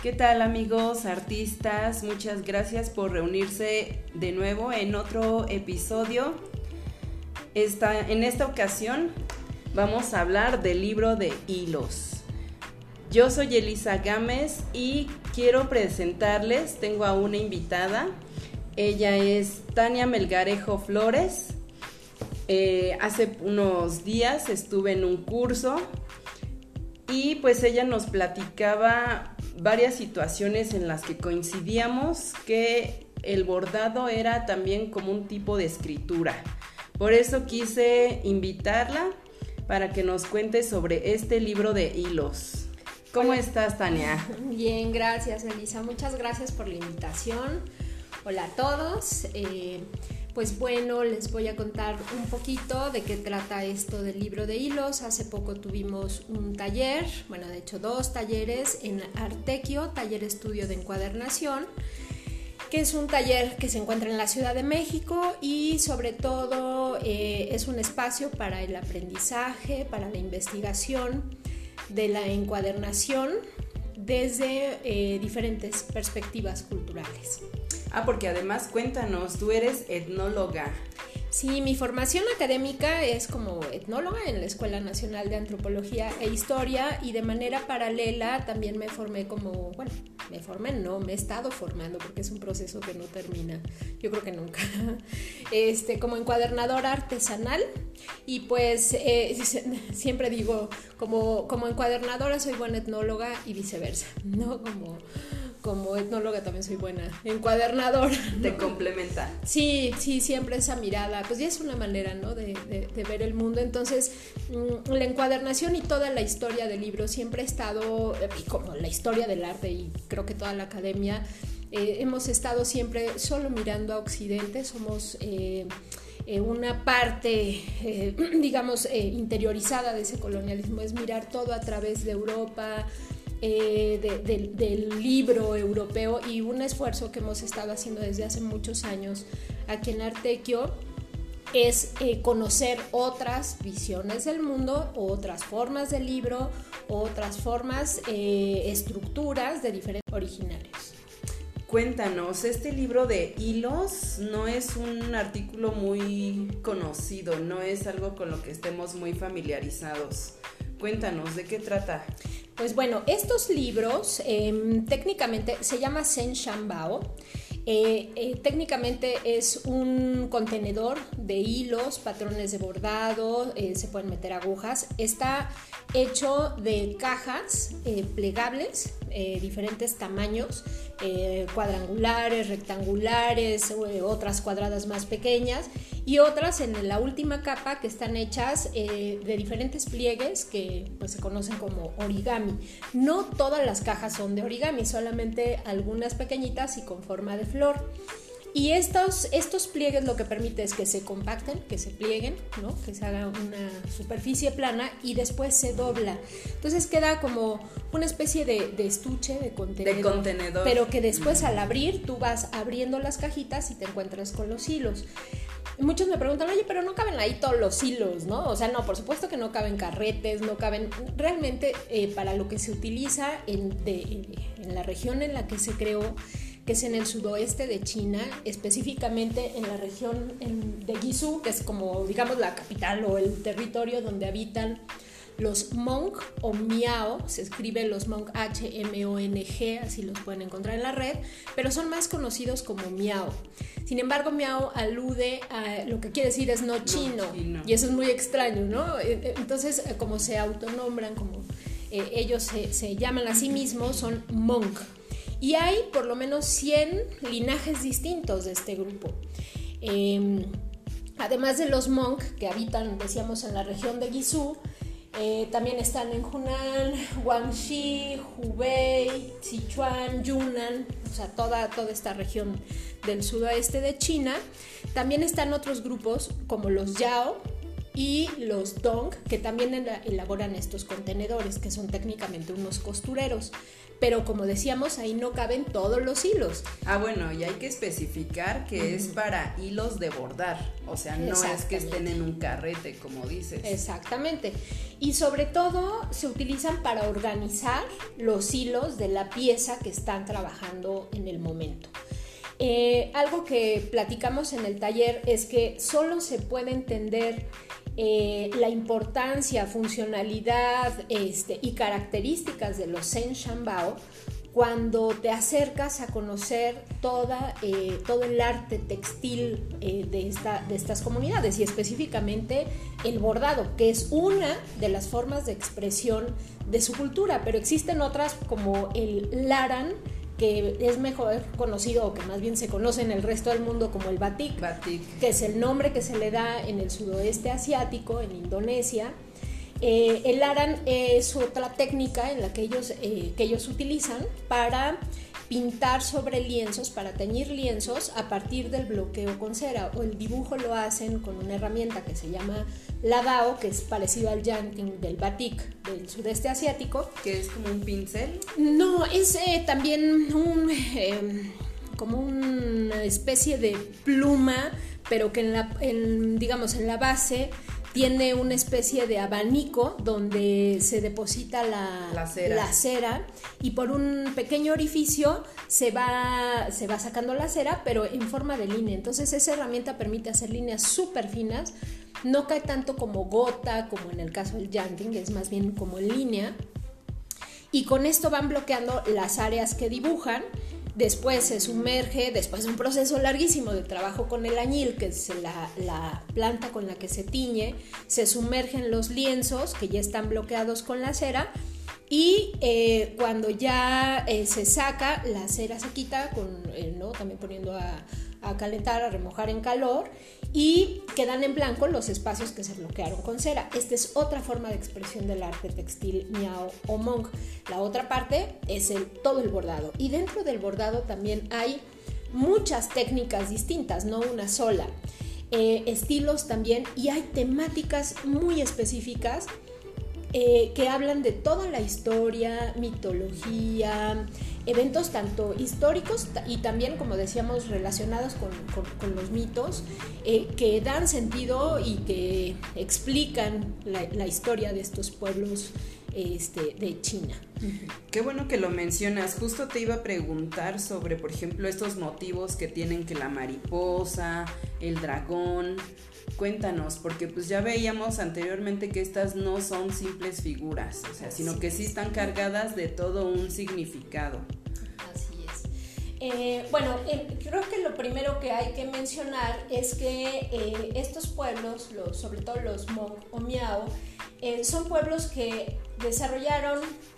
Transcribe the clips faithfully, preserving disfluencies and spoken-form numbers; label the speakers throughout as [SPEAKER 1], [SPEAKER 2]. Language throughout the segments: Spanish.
[SPEAKER 1] ¿Qué tal, amigos artistas? Muchas gracias por reunirse de nuevo en otro episodio. Esta, en esta ocasión vamos a hablar del libro de hilos. Yo soy Elisa Gámez y quiero presentarles, tengo a una invitada. Ella es Tania Melgarejo Flores. Eh, hace unos días estuve en un curso y pues ella nos platicaba varias situaciones en las que coincidíamos que el bordado era también como un tipo de escritura. Por eso quise invitarla para que nos cuente sobre este libro de hilos. ¿Cómo Hola. estás, Tania?
[SPEAKER 2] Bien, gracias, Elisa. Muchas gracias por la invitación. Hola a todos. Eh, pues bueno, les voy a contar un poquito de qué trata esto del libro de hilos. Hace poco tuvimos un taller, bueno, de hecho dos talleres en Artequio, taller estudio de encuadernación, que es un taller que se encuentra en la Ciudad de México y sobre todo eh, es un espacio para el aprendizaje, para la investigación de la encuadernación desde eh, diferentes perspectivas culturales.
[SPEAKER 1] Ah, porque además cuéntanos, tú eres etnóloga.
[SPEAKER 2] Sí, mi formación académica es como etnóloga en la Escuela Nacional de Antropología e Historia y de manera paralela también me formé como, bueno, me formé, no, me he estado formando porque es un proceso que no termina, yo creo que nunca, este, como encuadernadora artesanal y pues eh, siempre digo, como, como encuadernadora soy buena etnóloga y viceversa, ¿no? Como... Como etnóloga también soy buena encuadernadora, ¿no?
[SPEAKER 1] Te complementa.
[SPEAKER 2] Sí, sí, siempre esa mirada, pues ya es una manera, ¿no? de, de, de ver el mundo. Entonces, mmm, la encuadernación y toda la historia del libro siempre ha estado, y como la historia del arte y creo que toda la academia, eh, hemos estado siempre solo mirando a Occidente, somos... Eh, eh, una parte, eh, digamos, eh, interiorizada de ese colonialismo, es mirar todo a través de Europa, Eh, de, de, del libro europeo y un esfuerzo que hemos estado haciendo desde hace muchos años aquí en Artequio es eh, conocer otras visiones del mundo, otras formas del libro, otras formas, eh, estructuras de diferentes originarios.
[SPEAKER 1] Cuéntanos, este libro de hilos no es un artículo muy conocido, no es algo con lo que estemos muy familiarizados. Cuéntanos, ¿de qué trata?
[SPEAKER 2] Pues bueno, estos libros eh, técnicamente se llama Sen Shambao. Eh, eh, técnicamente es un contenedor de hilos, patrones de bordado, eh, se pueden meter agujas. Está hecho de cajas eh, plegables, eh, diferentes tamaños, eh, cuadrangulares, rectangulares, eh, otras cuadradas más pequeñas y otras en la última capa que están hechas eh, de diferentes pliegues que pues, se conocen como origami. No todas las cajas son de origami, solamente algunas pequeñitas y con forma de flor. Y estos, estos pliegues lo que permite es que se compacten, que se plieguen, ¿no? Que se haga una superficie plana y después se dobla. Entonces queda como una especie de, de estuche, de contenedor,
[SPEAKER 1] de contenedor,
[SPEAKER 2] pero que después al abrir tú vas abriendo las cajitas y te encuentras con los hilos. Muchos me preguntan, oye, pero no caben ahí todos los hilos, ¿no? O sea, no, por supuesto que no caben carretes, no caben... Realmente eh, para lo que se utiliza en, de, en la región en la que se creó, que es en el sudoeste de China, específicamente en la región en, de Guizhou, que es como, digamos, la capital o el territorio donde habitan los Hmong o Miao, se escribe los Hmong H M O N G, así los pueden encontrar en la red, pero son más conocidos como Miao. Sin embargo, Miao alude a lo que quiere decir es no chino, no chino. Y eso es muy extraño, ¿no? Entonces, como se autonombran, como eh, ellos se, se llaman a sí mismos, son Hmong. Y hay por lo menos cien linajes distintos de este grupo. Eh, además de los Hmong que habitan, decíamos, en la región de Guizhou, eh, también están en Hunan, Guangxi, Hubei, Sichuan, Yunnan, o sea, toda, toda esta región del sudoeste de China. También están otros grupos como los Yao, y los dong, que también elaboran estos contenedores, que son técnicamente unos costureros. Pero como decíamos, ahí no caben todos los hilos.
[SPEAKER 1] Ah, bueno, y hay que especificar que uh-huh. es para hilos de bordar, o sea, no es que estén en un carrete, como dices.
[SPEAKER 2] Exactamente. Y sobre todo se utilizan para organizar los hilos de la pieza que están trabajando en el momento. Eh, algo que platicamos en el taller es que solo se puede entender Eh, la importancia, funcionalidad este, y características de los Zhen Shanbao cuando te acercas a conocer toda, eh, todo el arte textil eh, de, esta, de estas comunidades y específicamente el bordado, que es una de las formas de expresión de su cultura, pero existen otras como el Laran, que es mejor conocido, o que más bien se conoce en el resto del mundo como el batik,
[SPEAKER 1] batik.
[SPEAKER 2] que es el nombre que se le da en el sudoeste asiático, en Indonesia. Eh, el Laran es otra técnica en la que ellos, eh, que ellos utilizan para pintar sobre lienzos, para teñir lienzos a partir del bloqueo con cera, o el dibujo lo hacen con una herramienta que se llama ladao, que es parecido al yanting del batik del sudeste asiático.
[SPEAKER 1] ¿Que es como un pincel?
[SPEAKER 2] No, es eh, también un, eh, como una especie de pluma, pero que en la, en, digamos, en la base tiene una especie de abanico donde se deposita la,
[SPEAKER 1] la, cera.
[SPEAKER 2] la cera y por un pequeño orificio se va, se va sacando la cera, pero en forma de línea. Entonces esa herramienta permite hacer líneas súper finas, no cae tanto como gota, como en el caso del yanting, es más bien como en línea, y con esto van bloqueando las áreas que dibujan. Después se sumerge, después de un proceso larguísimo de trabajo con el añil, que es la, la planta con la que se tiñe, se sumergen los lienzos que ya están bloqueados con la cera y eh, cuando ya eh, se saca, la cera se quita, con, eh, ¿no? también poniendo a, a calentar, a remojar en calor, y quedan en blanco los espacios que se bloquearon con cera. Esta es otra forma de expresión del arte textil miao o Hmong. La otra parte es el, todo el bordado, y dentro del bordado también hay muchas técnicas distintas, no una sola, eh, estilos también, y hay temáticas muy específicas eh, que hablan de toda la historia, mitología, eventos tanto históricos y también, como decíamos, relacionados con, con, con los mitos, eh, que dan sentido y que explican la, la historia de estos pueblos este, de China.
[SPEAKER 1] Qué bueno que lo mencionas. Justo te iba a preguntar sobre, por ejemplo, estos motivos que tienen, que la mariposa, el dragón. Cuéntanos, porque pues ya veíamos anteriormente que estas no son simples figuras, o sea, sino que sí están cargadas de todo un significado.
[SPEAKER 2] Así es. Eh, bueno, eh, creo que lo primero que hay que mencionar es que eh, estos pueblos, los, sobre todo los Hmong o Miao, eh, son pueblos que desarrollaron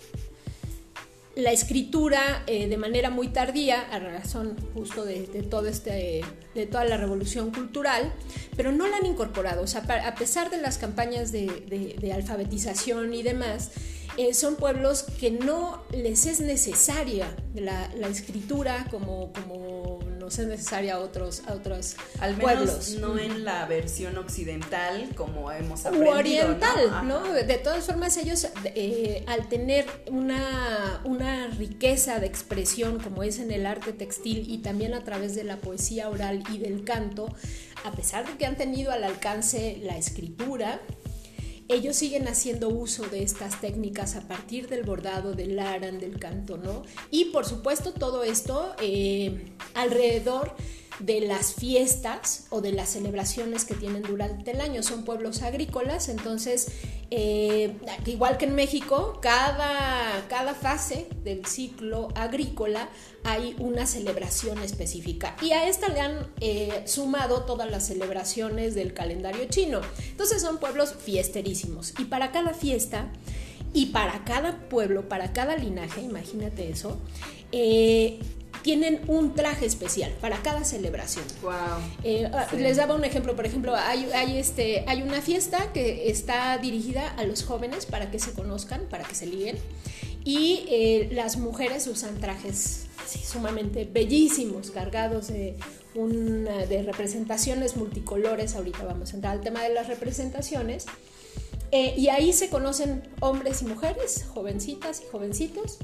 [SPEAKER 2] la escritura eh, de manera muy tardía, a razón justo de, de, todo este, de toda la revolución cultural, pero no la han incorporado. O sea, a pesar de las campañas de, de, de alfabetización y demás, eh, son pueblos que no les es necesaria la, la escritura como, como nos es necesaria a otros, a otros
[SPEAKER 1] Al menos
[SPEAKER 2] pueblos.
[SPEAKER 1] No en la versión occidental como hemos aprendido.
[SPEAKER 2] O oriental,
[SPEAKER 1] ¿no?
[SPEAKER 2] ¿no? De todas formas, ellos eh, al tener una, una riqueza de expresión como es en el arte textil y también a través de la poesía oral y del canto, a pesar de que han tenido al alcance la escritura, ellos siguen haciendo uso de estas técnicas a partir del bordado, del laran, del canto, ¿no? Y por supuesto todo esto eh, alrededor de las fiestas o de las celebraciones que tienen durante el año. Son pueblos agrícolas, entonces eh, igual que en México, cada, cada fase del ciclo agrícola hay una celebración específica, y a esta le han eh, sumado todas las celebraciones del calendario chino. Entonces son pueblos fiesterísimos, y para cada fiesta y para cada pueblo, para cada linaje, imagínate eso, eh, tienen un traje especial para cada celebración.
[SPEAKER 1] Wow.
[SPEAKER 2] Eh, sí. Les daba un ejemplo, por ejemplo, hay, hay, este, hay una fiesta que está dirigida a los jóvenes para que se conozcan, para que se liguen, y eh, las mujeres usan trajes así sumamente bellísimos, cargados de un, de representaciones multicolores. Ahorita vamos a entrar al tema de las representaciones. Eh, y ahí se conocen hombres y mujeres, jovencitas y jovencitos,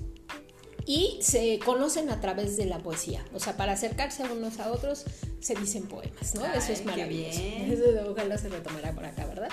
[SPEAKER 2] y se conocen a través de la poesía. O sea, para acercarse unos a otros se dicen poemas, ¿no?
[SPEAKER 1] Ay,
[SPEAKER 2] eso es maravilloso.
[SPEAKER 1] bien.
[SPEAKER 2] Eso ojalá se retomará por acá, ¿verdad?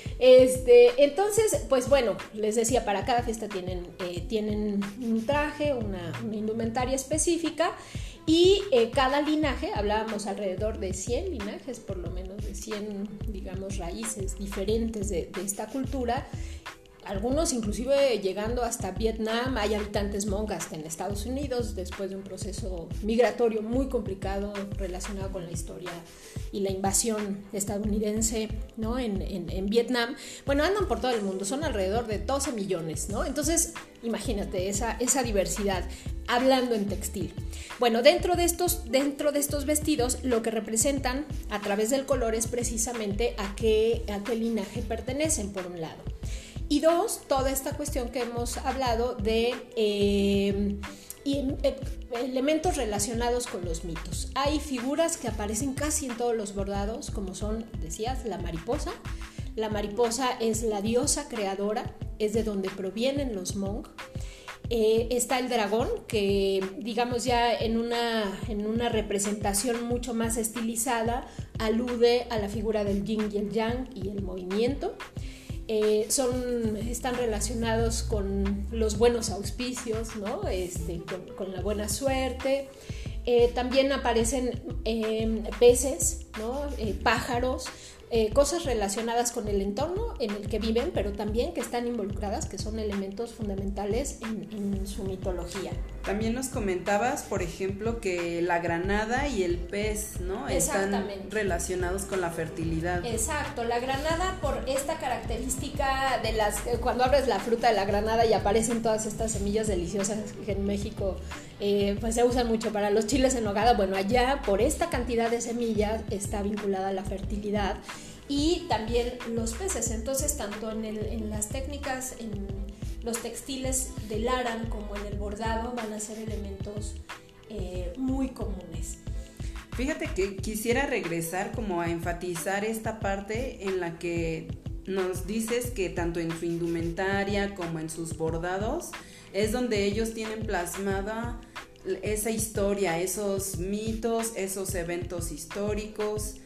[SPEAKER 2] Este, entonces, pues bueno, les decía, para cada fiesta tienen, eh, tienen un traje, una, una indumentaria específica. Y eh, cada linaje, hablábamos alrededor de cien linajes, por lo menos de cien, digamos, raíces diferentes de, de esta cultura, algunos inclusive llegando hasta Vietnam. Hay habitantes Hmong hasta en Estados Unidos, después de un proceso migratorio muy complicado relacionado con la historia y la invasión estadounidense, ¿no? en, en, en Vietnam. Bueno, andan por todo el mundo, son alrededor de doce millones, ¿no? Entonces, imagínate esa, esa diversidad, hablando en textil. Bueno, dentro de, estos, dentro de estos vestidos, lo que representan a través del color es precisamente a qué, a qué linaje pertenecen, por un lado. Y dos, toda esta cuestión que hemos hablado de eh, y, eh, elementos relacionados con los mitos. Hay figuras que aparecen casi en todos los bordados, como son, decías, la mariposa. La mariposa es la diosa creadora, es de donde provienen los Hmong. Eh, está el dragón, que digamos ya en una, en una representación mucho más estilizada alude a la figura del yin y el yang y el movimiento. Eh, son, están relacionados con los buenos auspicios, ¿no? este, con, con la buena suerte. Eh, también aparecen eh, peces, ¿no? eh, pájaros, eh, cosas relacionadas con el entorno en el que viven, pero también que están involucradas, que son elementos fundamentales en, en su mitología.
[SPEAKER 1] También nos comentabas, por ejemplo, que la granada y el pez, ¿no? Están relacionados con la fertilidad.
[SPEAKER 2] Exacto, la granada por esta característica de las, cuando abres la fruta de la granada y aparecen todas estas semillas deliciosas que en México eh, pues se usan mucho para los chiles en nogada. Bueno, allá por esta cantidad de semillas está vinculada la fertilidad y también los peces. Entonces, tanto en, el, en las técnicas, en los textiles del aran como en el bordado van a ser elementos eh, muy comunes.
[SPEAKER 1] Fíjate que quisiera regresar como a enfatizar esta parte en la que nos dices que tanto en su indumentaria como en sus bordados es donde ellos tienen plasmada esa historia, esos mitos, esos eventos históricos.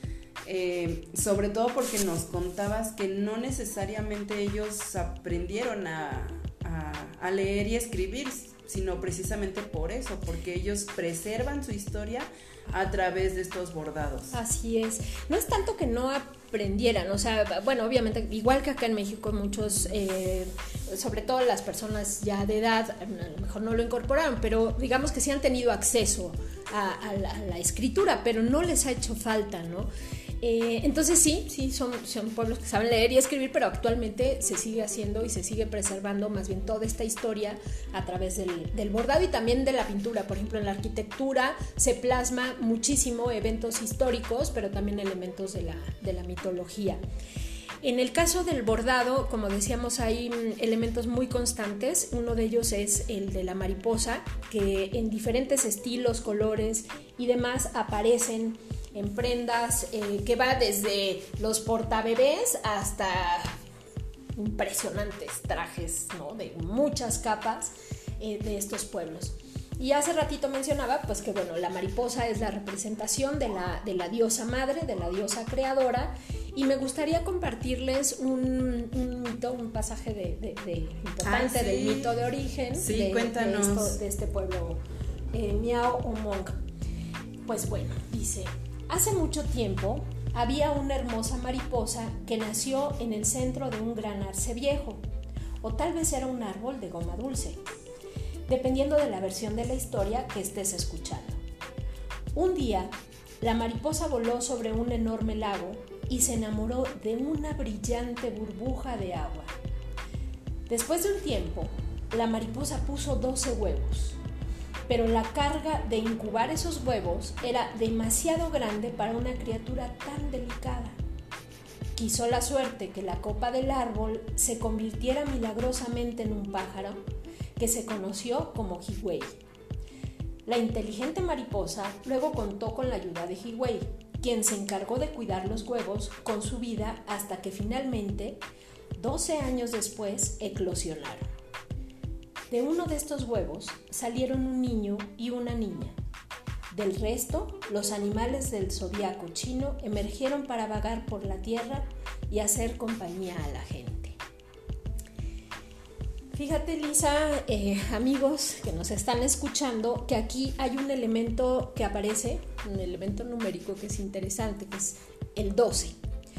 [SPEAKER 1] Eh, sobre todo porque nos contabas que no necesariamente ellos aprendieron a A, a leer y escribir, sino precisamente por eso, porque ellos preservan su historia a través de estos bordados.
[SPEAKER 2] Así es, no es tanto que no aprendieran, o sea, bueno, obviamente, igual que acá en México, muchos, eh, sobre todo las personas ya de edad, a lo mejor no lo incorporaron, pero digamos que sí han tenido acceso a, a, la, a la escritura, pero no les ha hecho falta, ¿no? Eh, entonces sí, sí son, son pueblos que saben leer y escribir, pero actualmente se sigue haciendo y se sigue preservando más bien toda esta historia a través del, del bordado y también de la pintura. Por ejemplo, en la arquitectura se plasma muchísimo eventos históricos, pero también elementos de la, de la mitología. En el caso del bordado, como decíamos, hay elementos muy constantes. Uno de ellos es el de la mariposa, que en diferentes estilos, colores y demás aparecen en prendas eh, que va desde los portabebés hasta impresionantes trajes, ¿no? De muchas capas eh, de estos pueblos. Y hace ratito mencionaba pues que bueno, la mariposa es la representación de la, de la diosa madre, de la diosa creadora, y me gustaría compartirles un, un mito, un pasaje de, de, de importante ah, sí. del mito de origen
[SPEAKER 1] sí,
[SPEAKER 2] de,
[SPEAKER 1] cuéntanos.
[SPEAKER 2] De, esto, de este pueblo eh, Miao o Hmong. Pues bueno, dice: hace mucho tiempo había una hermosa mariposa que nació en el centro de un gran arce viejo, o tal vez era un árbol de goma dulce, dependiendo de la versión de la historia que estés escuchando. Un día, la mariposa voló sobre un enorme lago y se enamoró de una brillante burbuja de agua. Después de un tiempo, la mariposa puso doce huevos, pero la carga de incubar esos huevos era demasiado grande para una criatura tan delicada. Quiso la suerte que la copa del árbol se convirtiera milagrosamente en un pájaro que se conoció como Higüey. La inteligente mariposa luego contó con la ayuda de Higüey, quien se encargó de cuidar los huevos con su vida hasta que finalmente, doce años después, eclosionaron. De uno de estos huevos salieron un niño y una niña. Del resto, los animales del zodiaco chino emergieron para vagar por la tierra y hacer compañía a la gente. Fíjate, Lisa, eh, amigos que nos están escuchando, que aquí hay un elemento que aparece, un elemento numérico que es interesante, que es el doce.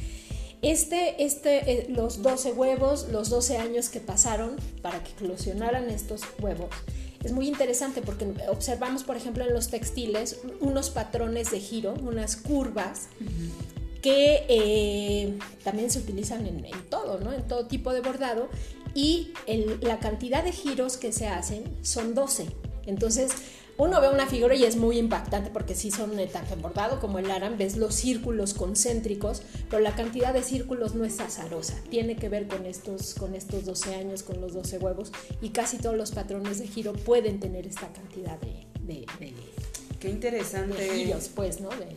[SPEAKER 2] Este, este, eh, los doce huevos, los doce años que pasaron para que eclosionaran estos huevos, es muy interesante porque observamos, por ejemplo, en los textiles unos patrones de giro, unas curvas, uh-huh. que eh, también se utilizan en, en todo, ¿no? En todo tipo de bordado. Y el, la cantidad de giros que se hacen son doce. Entonces uno ve una figura y es muy impactante porque sí son tanto en bordado como en Aran, ves los círculos concéntricos, pero la cantidad de círculos no es azarosa, tiene que ver con estos, con estos doce años, con los doce huevos, y casi todos los patrones de giro pueden tener esta cantidad de, de, de,
[SPEAKER 1] Qué interesante.
[SPEAKER 2] de giros, pues, ¿no? De,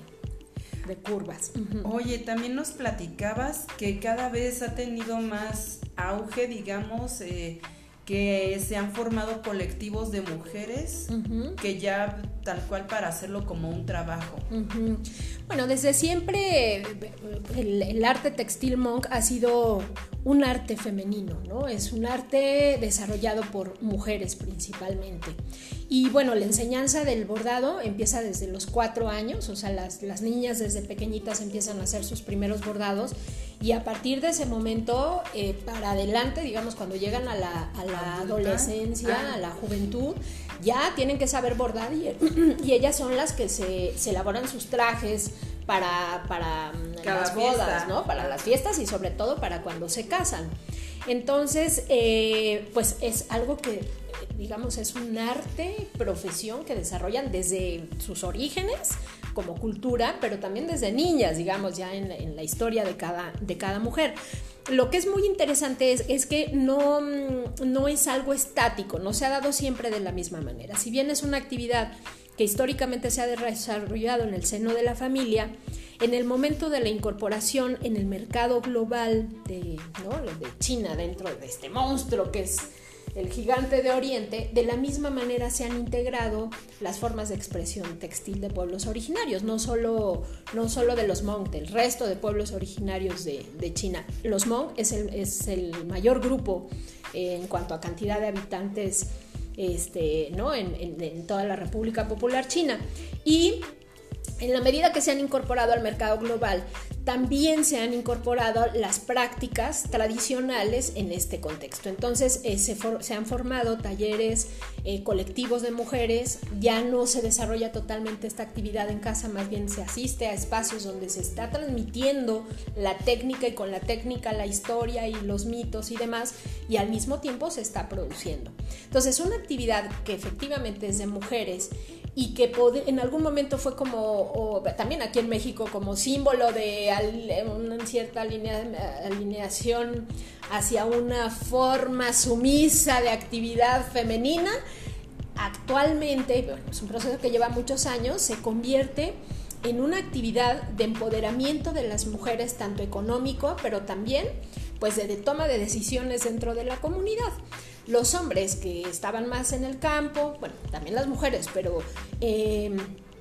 [SPEAKER 2] de curvas. Uh-huh.
[SPEAKER 1] Oye, también nos platicabas que cada vez ha tenido más auge, digamos, eh, que se han formado colectivos de mujeres, uh-huh. que ya tal cual para hacerlo como un trabajo.
[SPEAKER 2] Uh-huh. Bueno, desde siempre el, el arte textil Monk ha sido un arte femenino, ¿no? Es un arte desarrollado por mujeres principalmente. Y bueno, la enseñanza del bordado empieza desde los cuatro años, o sea, las, las niñas desde pequeñitas empiezan a hacer sus primeros bordados, y a partir de ese momento eh, para adelante, digamos, cuando llegan a la, a la adolescencia, ah. a la juventud, ya tienen que saber bordar, y, y ellas son las que se, se elaboran sus trajes para, para las bodas, fiesta. ¿no? Para las fiestas y sobre todo para cuando se casan. Entonces, eh, pues es algo que, digamos, es un arte, profesión que desarrollan desde sus orígenes como cultura, pero también desde niñas, digamos, ya en la, en la historia de cada, de cada mujer. Lo que es muy interesante es, es que no, no es algo estático, no se ha dado siempre de la misma manera. Si bien es una actividad que históricamente se ha desarrollado en el seno de la familia, en el momento de la incorporación en el mercado global de, ¿no? de China, dentro de este monstruo que es el gigante de Oriente, de la misma manera se han integrado las formas de expresión textil de pueblos originarios, no solo, no solo de los Hmong, del resto de pueblos originarios de, de China. Los Hmong es el, es el mayor grupo eh, en cuanto a cantidad de habitantes este, ¿no? en, en, en toda la República Popular China. Y en la medida que se han incorporado al mercado global, también se han incorporado las prácticas tradicionales en este contexto. Entonces eh, se, for- se han formado talleres, eh, colectivos de mujeres, ya no se desarrolla totalmente esta actividad en casa, más bien se asiste a espacios donde se está transmitiendo la técnica, y con la técnica la historia y los mitos y demás, y al mismo tiempo se está produciendo. Entonces, una actividad que efectivamente es de mujeres y que en algún momento fue como, o también aquí en México, como símbolo de una cierta alinea, alineación hacia una forma sumisa de actividad femenina, actualmente, bueno, es un proceso que lleva muchos años, se convierte en una actividad de empoderamiento de las mujeres, tanto económico, pero también pues de, de toma de decisiones dentro de la comunidad. Los hombres que estaban más en el campo, bueno, también las mujeres, pero eh,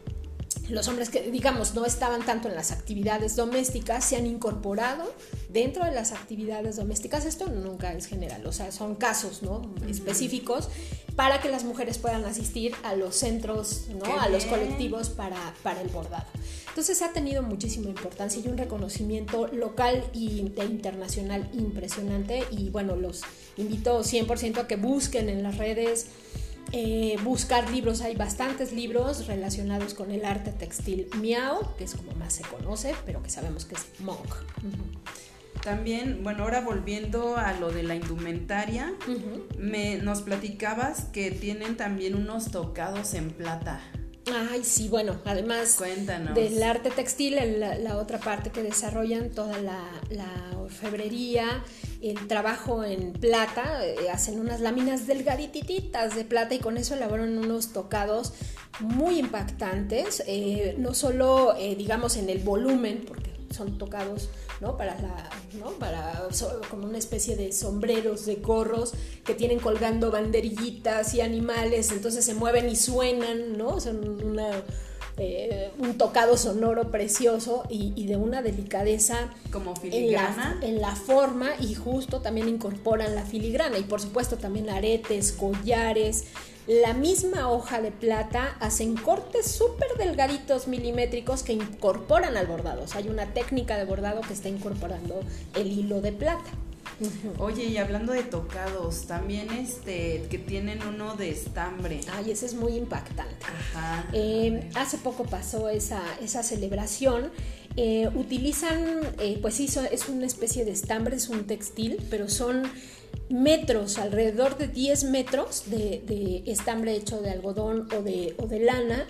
[SPEAKER 2] los hombres que, digamos, no estaban tanto en las actividades domésticas, se han incorporado dentro de las actividades domésticas. Esto nunca es general, o sea, son casos, ¿no? específicos para que las mujeres puedan asistir a los centros, ¿no? a los colectivos para, para el bordado. Entonces ha tenido muchísima importancia y un reconocimiento local y, e internacional impresionante, y bueno, los invito cien por ciento a que busquen en las redes, eh, buscar libros. Hay bastantes libros relacionados con el arte textil Miao, que es como más se conoce, pero que sabemos que es Monk. Uh-huh.
[SPEAKER 1] También, bueno, ahora volviendo a lo de la indumentaria, uh-huh. me, nos platicabas que tienen también unos tocados en plata.
[SPEAKER 2] Ay, sí, bueno, además
[SPEAKER 1] Cuéntanos.
[SPEAKER 2] del arte textil, la, la otra parte que desarrollan, toda la, la orfebrería, el trabajo en plata, eh, hacen unas láminas delgadititas de plata y con eso elaboran unos tocados muy impactantes, eh, no solo eh, digamos en el volumen, porque son tocados, ¿no? Para la, ¿no? Para so, como una especie de sombreros, de gorros que tienen colgando banderillitas y animales, entonces se mueven y suenan, ¿no? Son una Eh, un tocado sonoro precioso y, y de una delicadeza
[SPEAKER 1] como filigrana
[SPEAKER 2] en la, en la forma, y justo también incorporan la filigrana y por supuesto también aretes, collares. La misma hoja de plata hacen cortes súper delgaditos, milimétricos, que incorporan al bordado. O sea, hay una técnica de bordado que está incorporando el hilo de plata.
[SPEAKER 1] Uh-huh. Oye, y hablando de tocados, también este que tienen uno de estambre.
[SPEAKER 2] Ay, ese es muy impactante.
[SPEAKER 1] Ajá.
[SPEAKER 2] Eh, hace poco pasó esa, esa celebración. Eh, utilizan, eh, pues sí, es una especie de estambre, es un textil, pero son metros, alrededor de diez metros de, de estambre hecho de algodón o de, o de lana.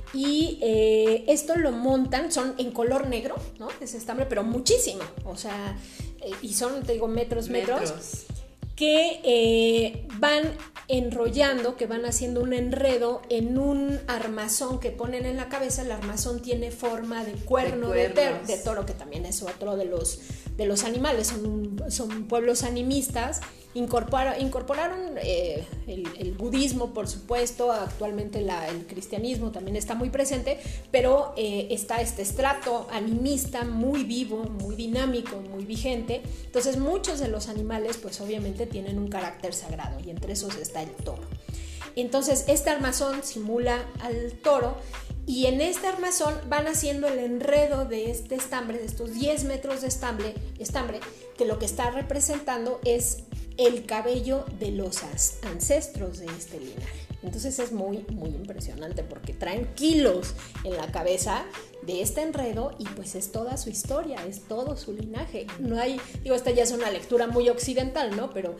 [SPEAKER 2] Y eh, esto lo montan, son en color negro, ¿no? Ese estambre, pero muchísimo, o sea, eh, y son, te digo, metros, metros, metros que eh, van enrollando, que van haciendo un enredo en un armazón que ponen en la cabeza. El armazón tiene forma de cuerno de, de, ter, de toro, que también es otro de los, de los animales, son, son pueblos animistas. Incorpora, incorporaron eh, el, el budismo, por supuesto, actualmente la, el cristianismo también está muy presente, pero eh, está este estrato animista muy vivo, muy dinámico, muy vigente. Entonces muchos de los animales pues obviamente tienen un carácter sagrado y entre esos está el toro. Entonces este armazón simula al toro y en este armazón van haciendo el enredo de este estambre, de estos diez metros de estambre, estambre que lo que está representando es el cabello de los ancestros de este linaje. Entonces es muy, muy impresionante porque traen kilos en la cabeza de este enredo y pues es toda su historia, es todo su linaje. No hay, digo, esta ya es una lectura muy occidental, ¿no? Pero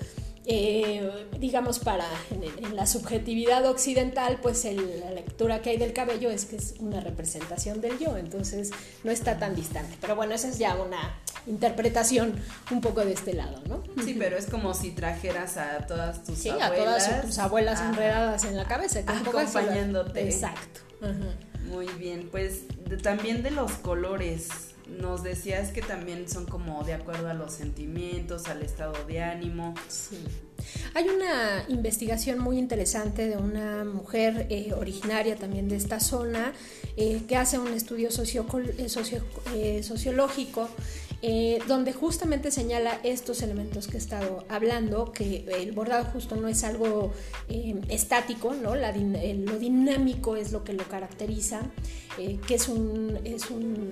[SPEAKER 2] eh, digamos para en, en la subjetividad occidental, pues el, la lectura que hay del cabello es que es una representación del yo, entonces no está tan distante. Pero bueno, esa es ya una interpretación un poco de este lado, ¿no?
[SPEAKER 1] Sí, pero es como si trajeras a todas tus
[SPEAKER 2] sí,
[SPEAKER 1] abuelas.
[SPEAKER 2] Sí, a todas tus abuelas ah, enredadas en la cabeza.
[SPEAKER 1] Acompañándote.
[SPEAKER 2] Exacto. Uh-huh.
[SPEAKER 1] Muy bien, pues de, también de los colores, nos decías que también son como de acuerdo a los sentimientos, al estado de ánimo.
[SPEAKER 2] Sí. Hay una investigación muy interesante de una mujer eh, originaria también de esta zona eh, que hace un estudio socio, socio, eh, sociológico eh, donde justamente señala estos elementos que he estado hablando, que el bordado justo no es algo eh, estático, ¿no? La, eh, lo dinámico es lo que lo caracteriza, eh, que es un, es un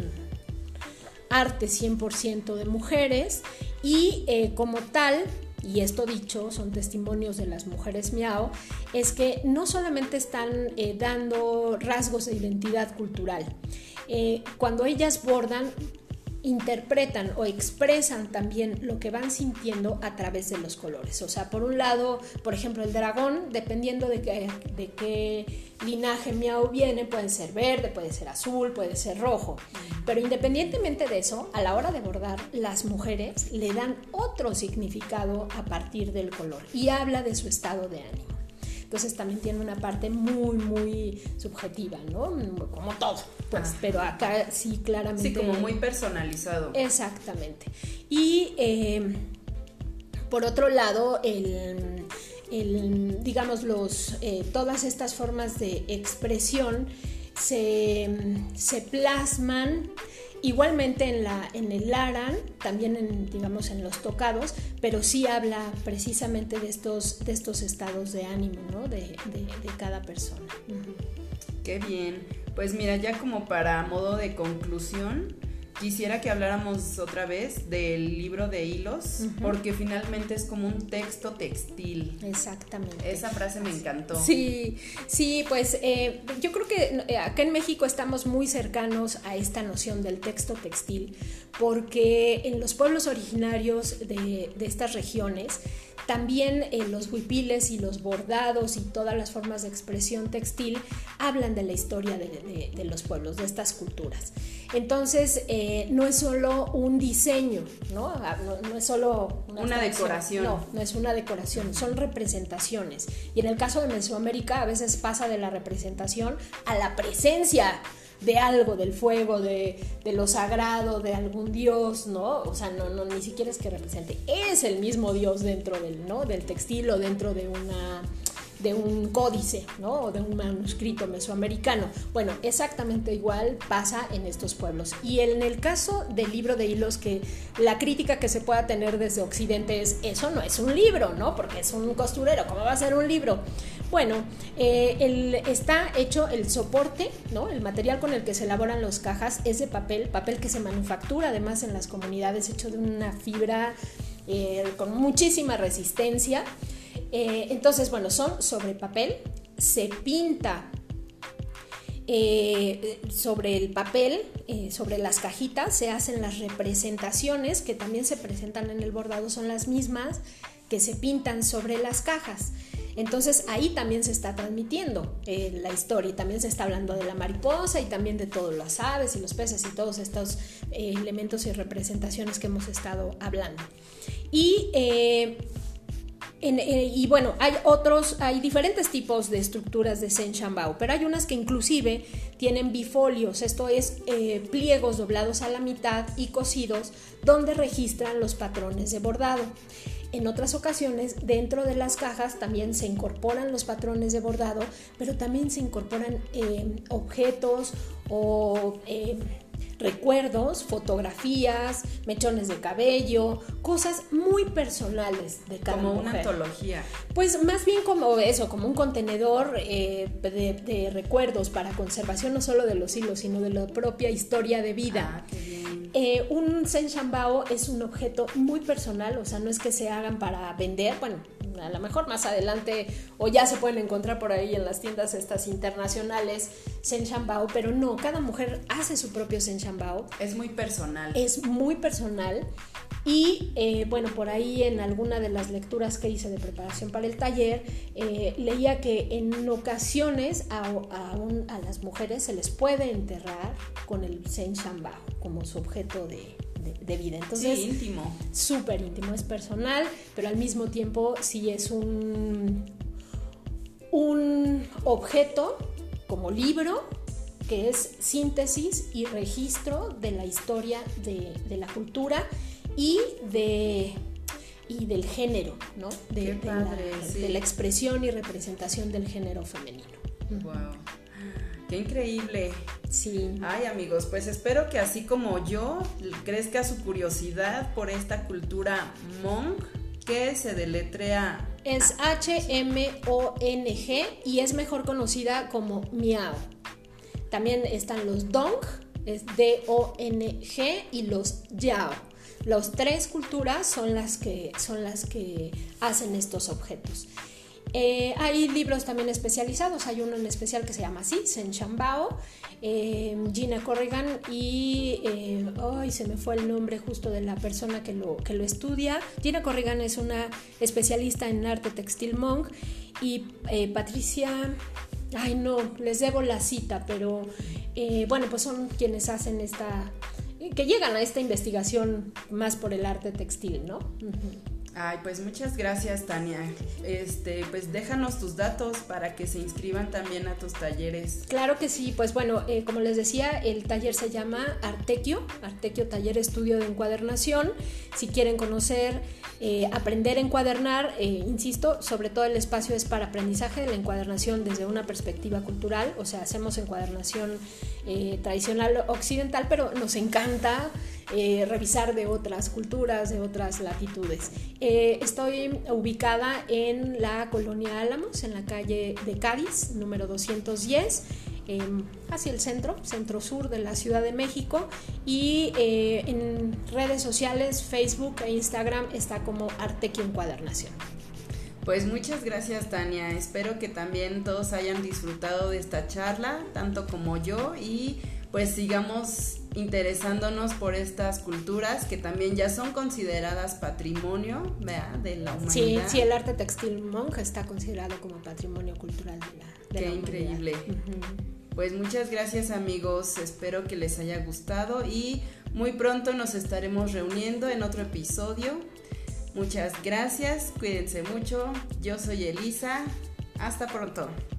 [SPEAKER 2] arte cien por ciento de mujeres y eh, como tal, y esto dicho, son testimonios de las mujeres miao, es que no solamente están eh, dando rasgos de identidad cultural, eh, cuando ellas bordan, interpretan o expresan también lo que van sintiendo a través de los colores. O sea, por un lado, por ejemplo, el dragón, dependiendo de qué, de qué linaje miau viene, puede ser verde, puede ser azul, puede ser rojo. Pero independientemente de eso, a la hora de bordar, las mujeres le dan otro significado a partir del color y habla de su estado de ánimo. Entonces también tiene una parte muy, muy subjetiva, ¿no? Como todo, pues, ah. Pero acá sí claramente...
[SPEAKER 1] Sí, como muy personalizado.
[SPEAKER 2] Exactamente. Y eh, por otro lado, el, el, digamos, los, eh, todas estas formas de expresión se, se plasman igualmente en, la, en el laran, también en, digamos, en los tocados, pero sí habla precisamente de estos, de estos estados de ánimo, ¿no? de, de, de cada persona. Uh-huh.
[SPEAKER 1] Qué bien. Pues mira, ya como para modo de conclusión, quisiera que habláramos otra vez del libro de hilos, uh-huh. Porque finalmente es como un texto textil.
[SPEAKER 2] Exactamente.
[SPEAKER 1] Esa frase me encantó.
[SPEAKER 2] Sí, sí, pues eh, yo creo que acá en México estamos muy cercanos a esta noción del texto textil, porque en los pueblos originarios de, de estas regiones también eh, los huipiles y los bordados y todas las formas de expresión textil hablan de la historia de, de, de los pueblos, de estas culturas. Entonces, eh, no es solo un diseño, ¿no? No, no es solo una,
[SPEAKER 1] una decoración.
[SPEAKER 2] No, no es una decoración, son representaciones. Y en el caso de Mesoamérica, a veces pasa de la representación a la presencia de algo, del fuego, de, de lo sagrado, de algún dios, ¿no? O sea, no, no, ni siquiera es que represente, es el mismo dios dentro del, ¿no? del textil o dentro de una... de un códice, ¿no? O de un manuscrito mesoamericano. Bueno, exactamente igual pasa en estos pueblos. Y en el caso del libro de hilos, que la crítica que se pueda tener desde Occidente es, eso no es un libro, ¿no? Porque es un costurero, ¿cómo va a ser un libro? Bueno, eh, el, está hecho el soporte, ¿no? El material con el que se elaboran las cajas es de papel, papel que se manufactura además en las comunidades, hecho de una fibra eh, con muchísima resistencia. Eh, entonces, bueno, son sobre papel, se pinta eh, sobre el papel, eh, sobre las cajitas, se hacen las representaciones que también se presentan en el bordado, son las mismas que se pintan sobre las cajas. Entonces ahí también se está transmitiendo eh, la historia y también se está hablando de la mariposa y también de todas las aves y los peces y todos estos eh, elementos y representaciones que hemos estado hablando. Y eh, En, eh, y bueno, hay otros, hay diferentes tipos de estructuras de Zhenxianbao, pero hay unas que inclusive tienen bifolios, esto es eh, pliegos doblados a la mitad y cosidos donde registran los patrones de bordado. En otras ocasiones, dentro de las cajas también se incorporan los patrones de bordado, pero también se incorporan eh, objetos o eh, recuerdos, fotografías, mechones de cabello, cosas muy personales de cada
[SPEAKER 1] como
[SPEAKER 2] mujer.
[SPEAKER 1] Una antología.
[SPEAKER 2] Pues más bien como eso, como un contenedor eh, de, de recuerdos para conservación no solo de los hilos, sino de la propia historia de vida.
[SPEAKER 1] Ah, qué bien.
[SPEAKER 2] Eh, un Zhenxianbao es un objeto muy personal, o sea, no es que se hagan para vender, bueno, a lo mejor más adelante o ya se pueden encontrar por ahí en las tiendas estas internacionales Zhenxianbao, pero no, cada mujer hace su propio Zhenxianbao.
[SPEAKER 1] Es muy personal.
[SPEAKER 2] Es muy personal y eh, bueno, por ahí en alguna de las lecturas que hice de preparación para el taller eh, leía que en ocasiones a, a, un, a las mujeres se les puede enterrar con el Zhenxianbao como su objeto de De, de vida. Entonces,
[SPEAKER 1] sí, íntimo.
[SPEAKER 2] Súper íntimo, es personal, pero al mismo tiempo sí es un, un objeto como libro que es síntesis y registro de la historia de, de la cultura y, de, y del género, ¿no? De,
[SPEAKER 1] Qué
[SPEAKER 2] de,
[SPEAKER 1] padre,
[SPEAKER 2] la,
[SPEAKER 1] sí.
[SPEAKER 2] de la expresión y representación del género femenino.
[SPEAKER 1] Wow. ¡Qué increíble!
[SPEAKER 2] Sí.
[SPEAKER 1] Ay, amigos, pues espero que así como yo crezca su curiosidad por esta cultura Hmong, que se deletrea...
[SPEAKER 2] Es H M O N G y es mejor conocida como Miao. También están los Dong, es D O N G, y los Yao. Las tres culturas son las que, son las que hacen estos objetos. Eh, hay libros también especializados, hay uno en especial que se llama así, Zhenxianbao, eh, Gina Corrigan y eh, oh, se me fue el nombre justo de la persona que lo, que lo estudia. Gina Corrigan es una especialista en arte textil Hmong y eh, Patricia, ay no, les debo la cita, pero eh, bueno, pues son quienes hacen esta, que llegan a esta investigación más por el arte textil, ¿no? Uh-huh.
[SPEAKER 1] Ay, pues muchas gracias, Tania. Este, pues déjanos tus datos para que se inscriban también a tus talleres.
[SPEAKER 2] Claro que sí, pues bueno, eh, como les decía, el taller se llama Artequio, Artequio Taller Estudio de Encuadernación. Si quieren conocer, eh, aprender a encuadernar, eh, insisto, sobre todo el espacio es para aprendizaje de la encuadernación desde una perspectiva cultural, o sea, hacemos encuadernación eh, tradicional occidental, pero nos encanta Eh, revisar de otras culturas, de otras latitudes. Eh, estoy ubicada en la colonia Álamos, en la calle de Cádiz, número doscientos diez, eh, hacia el centro, centro sur de la Ciudad de México, y eh, en redes sociales, Facebook e Instagram está como Artequio Encuadernación.
[SPEAKER 1] Pues muchas gracias, Tania. Espero que también todos hayan disfrutado de esta charla, tanto como yo, y pues sigamos interesándonos por estas culturas que también ya son consideradas patrimonio, ¿verdad?, de la humanidad.
[SPEAKER 2] Sí, sí, el arte textil monja está considerado como patrimonio cultural de la, de
[SPEAKER 1] Qué
[SPEAKER 2] la
[SPEAKER 1] increíble. Uh-huh. Pues muchas gracias, amigos, espero que les haya gustado y muy pronto nos estaremos reuniendo en otro episodio. Muchas gracias, cuídense mucho, yo soy Elisa, hasta pronto.